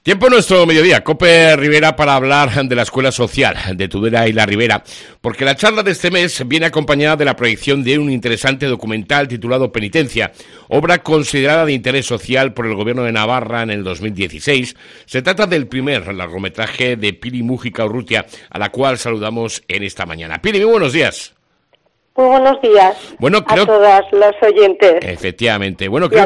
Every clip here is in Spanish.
Tiempo en nuestro mediodía, COPE Ribera, para hablar de la Escuela Social de Tudela y la Ribera, porque la charla de este mes viene acompañada de la proyección de un interesante documental titulado Penitencia, obra considerada de interés social por el Gobierno de Navarra en el 2016. Se trata del primer largometraje de Pili Mújica Urrutia, a la cual saludamos en esta mañana. Pili, muy buenos días. Muy buenos días a todas los oyentes. Efectivamente. Bueno, creo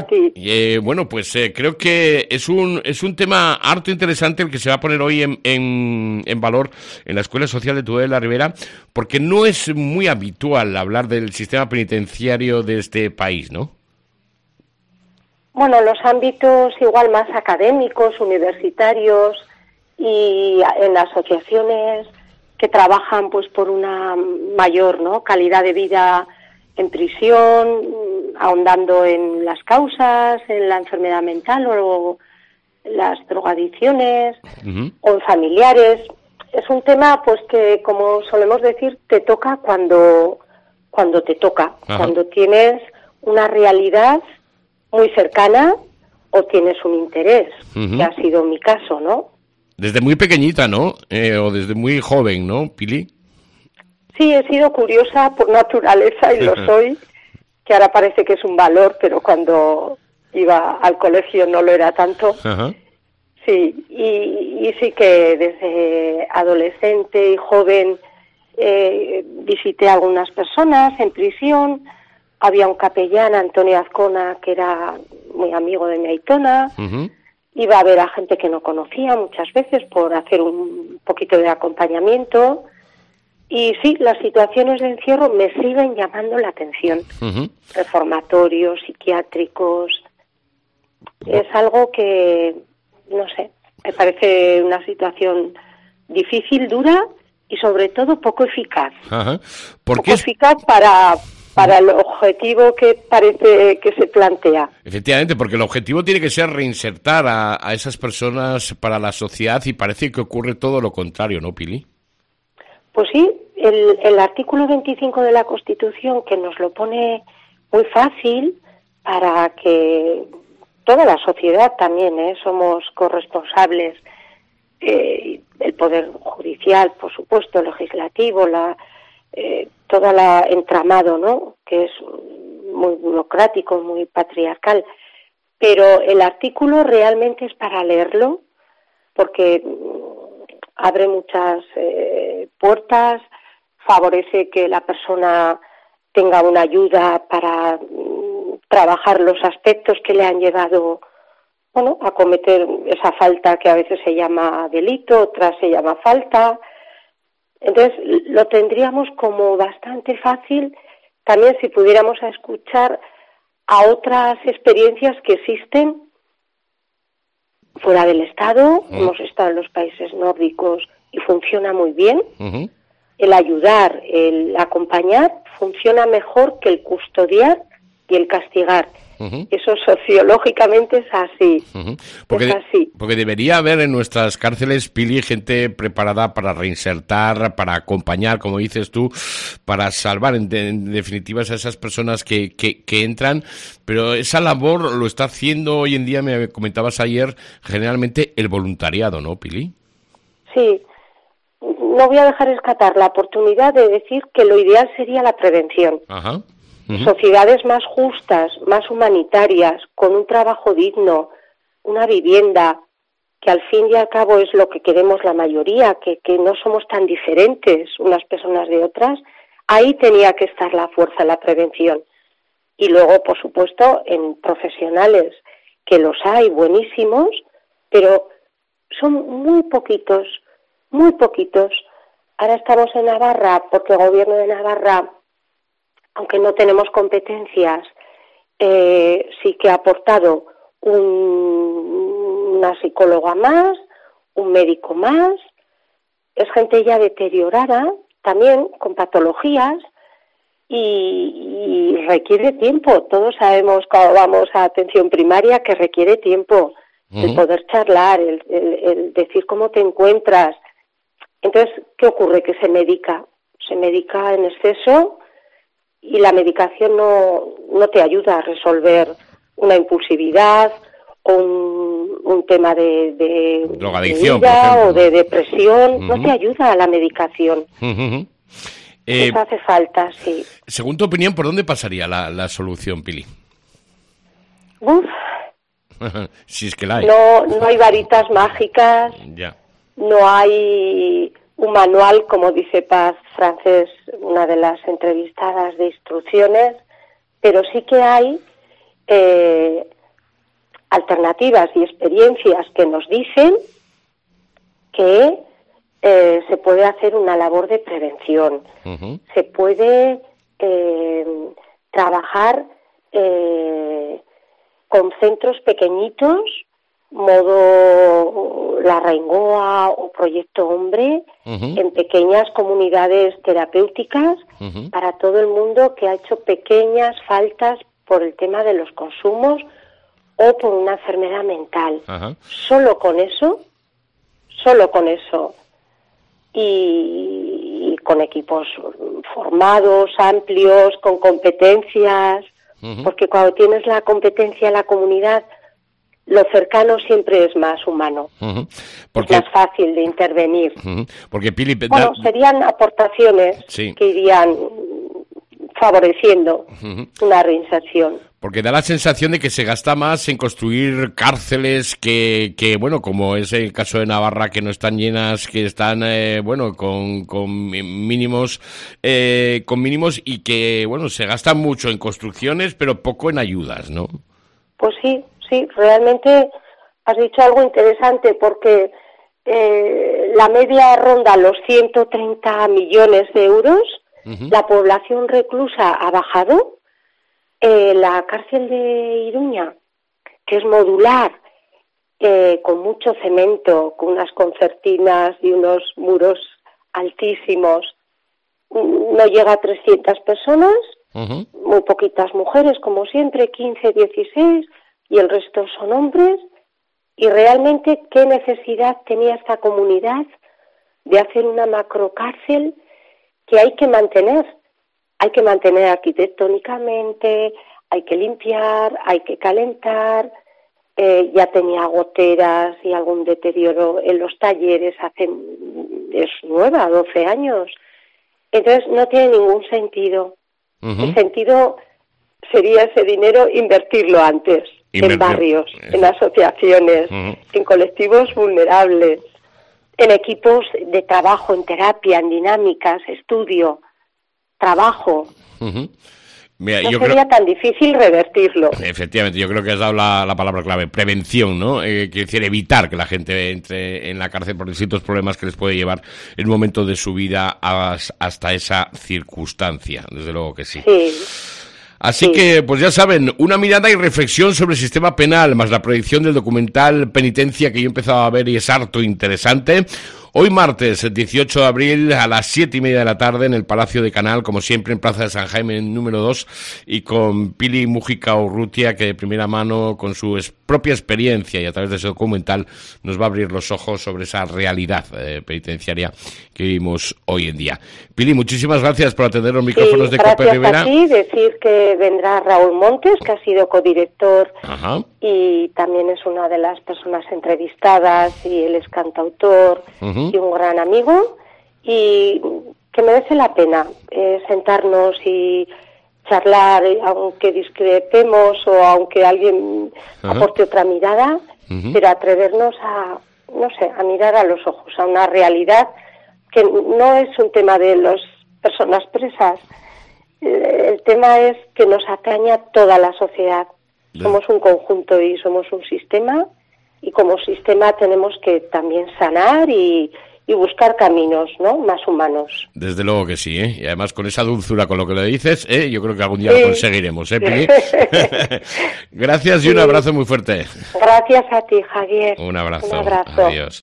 que es un tema harto interesante el que se va a poner hoy en valor en la Escuela Social de Tudela y la Ribera, porque no es muy habitual hablar del sistema penitenciario de este país, ¿no? Bueno, los ámbitos igual más académicos, universitarios y en asociaciones que trabajan pues por una mayor, ¿no?, calidad de vida en prisión, ahondando en las causas, en la enfermedad mental o las drogadicciones, o en familiares. Es un tema pues que, como solemos decir, te toca cuando te toca. Ajá. Cuando tienes una realidad muy cercana o tienes un interés, que ha sido mi caso, ¿no? Desde muy pequeñita, ¿no? O desde muy joven, ¿no, Pili? Sí, he sido curiosa por naturaleza y lo soy, que ahora parece que es un valor, pero cuando iba al colegio no lo era tanto. Ajá. Sí, y sí que desde adolescente y joven visité a algunas personas en prisión. Había un capellán, Antonio Azcona, que era muy amigo de mi aitona. Iba a ver a gente que no conocía muchas veces por hacer un poquito de acompañamiento. Y sí, las situaciones de encierro me siguen llamando la atención. Reformatorios, psiquiátricos. Es algo que, no sé, me parece una situación difícil, dura y sobre todo poco eficaz. Ajá. Poco eficaz para el objetivo que parece que se plantea. Efectivamente, porque el objetivo tiene que ser reinsertar a esas personas para la sociedad y parece que ocurre todo lo contrario, ¿no, Pili? Pues sí, el artículo 25 de la Constitución, que nos lo pone muy fácil para que toda la sociedad también, somos corresponsables, el Poder Judicial, por supuesto, el Legislativo, todo el entramado, ¿no?, que es muy burocrático, muy patriarcal, pero el artículo realmente es para leerlo, porque abre muchas puertas, favorece que la persona tenga una ayuda para trabajar los aspectos que le han llevado, bueno, a cometer esa falta que a veces se llama delito, otras se llama falta. Entonces, lo tendríamos como bastante fácil también si pudiéramos escuchar a otras experiencias que existen fuera del Estado. Hemos estado en los países nórdicos y funciona muy bien. El ayudar, el acompañar, funciona mejor que el custodiar y el castigar. Eso sociológicamente es así. Porque debería haber en nuestras cárceles, Pili, gente preparada para reinsertar, para acompañar, como dices tú, para salvar en definitiva a esas personas que entran, pero esa labor lo está haciendo hoy en día, me comentabas ayer, generalmente el voluntariado, ¿no, Pili? Sí. No voy a dejar escapar la oportunidad de decir que lo ideal sería la prevención. Ajá. Sociedades más justas, más humanitarias, con un trabajo digno, una vivienda, que al fin y al cabo es lo que queremos la mayoría, que no somos tan diferentes unas personas de otras. Ahí tenía que estar la fuerza, la prevención. Y luego, por supuesto, en profesionales, que los hay buenísimos, pero son muy poquitos. Ahora estamos en Navarra porque el Gobierno de Navarra, aunque no tenemos competencias, sí que ha aportado una psicóloga más, un médico más. Es gente ya deteriorada, también con patologías, y requiere tiempo. Todos sabemos cuando vamos a atención primaria que requiere tiempo, el poder charlar, el decir cómo te encuentras. Entonces, ¿qué ocurre? Que se medica en exceso y la medicación no te ayuda a resolver una impulsividad o un tema de drogadicción, de ira, por ejemplo, o de depresión, no te ayuda a la medicación. Eso hace falta, sí. Según tu opinión, ¿por dónde pasaría la solución, Pili? Uf. Si es que la hay. No hay varitas mágicas, Ya. no hay un manual, como dice Paz Francés, una de las entrevistadas, de instrucciones, pero sí que hay alternativas y experiencias que nos dicen que se puede hacer una labor de prevención, se puede trabajar con centros pequeñitos, modo La Raingoa o Proyecto Hombre, en pequeñas comunidades terapéuticas para todo el mundo que ha hecho pequeñas faltas por el tema de los consumos o por una enfermedad mental. Solo con eso, y con equipos formados, amplios, con competencias, porque cuando tienes la competencia en la comunidad, lo cercano siempre es más humano, porque es más fácil de intervenir. Porque Pili, serían aportaciones que irían favoreciendo una reinserción. Porque da la sensación de que se gasta más en construir cárceles que bueno, como es el caso de Navarra, que no están llenas, que están, con mínimos y que, bueno, se gasta mucho en construcciones, pero poco en ayudas, ¿no? Pues sí, realmente has dicho algo interesante, porque la media ronda los 130 millones de euros, la población reclusa ha bajado. La cárcel de Iruña, que es modular, con mucho cemento, con unas concertinas y unos muros altísimos, no llega a 300 personas, muy poquitas mujeres, como siempre, 15, 16, y el resto son hombres. Y realmente, ¿qué necesidad tenía esta comunidad de hacer una macrocárcel que hay que mantener? Hay que mantener arquitectónicamente, hay que limpiar, hay que calentar, ya tenía goteras y algún deterioro en los talleres, es nueva, 12 años. Entonces no tiene ningún sentido. El sentido sería ese dinero invertirlo antes, en barrios, en asociaciones, en colectivos vulnerables, en equipos de trabajo, en terapia, en dinámicas, estudio, trabajo. Mira, no sería tan difícil revertirlo. Efectivamente, yo creo que has dado la palabra clave, prevención, ¿no? Quiere decir, evitar que la gente entre en la cárcel por distintos problemas que les puede llevar en un momento de su vida hasta esa circunstancia, desde luego que sí. Así que, pues ya saben, una mirada y reflexión sobre el sistema penal, más la proyección del documental Penitencia, que yo he empezado a ver y es harto interesante. Hoy martes, 18 de abril, a las 7:30 de la tarde, en el Palacio de Canal, como siempre, en Plaza de San Jaime, número 2, y con Pili Mújica Urrutia, que de primera mano, con su propia experiencia y a través de ese documental, nos va a abrir los ojos sobre esa realidad penitenciaria que vivimos hoy en día. Pili, muchísimas gracias por atender los micrófonos de COPE Rivera. Gracias a ti, decir que vendrá Raúl Montes, que ha sido codirector y también es una de las personas entrevistadas, y él es cantautor y un gran amigo, y que merece la pena sentarnos y charlar, aunque discrepemos o aunque alguien aporte otra mirada, pero atrevernos a mirar a los ojos, a una realidad que no es un tema de las personas presas. El tema es que nos atañe a toda la sociedad. Somos un conjunto y somos un sistema, y como sistema tenemos que también sanar y buscar caminos, ¿no?, más humanos. Desde luego que sí, ¿eh? Y además con esa dulzura con lo que le dices, yo creo que algún día lo conseguiremos, Pili. Gracias y un abrazo muy fuerte. Gracias a ti, Javier. Un abrazo. Un abrazo. Adiós.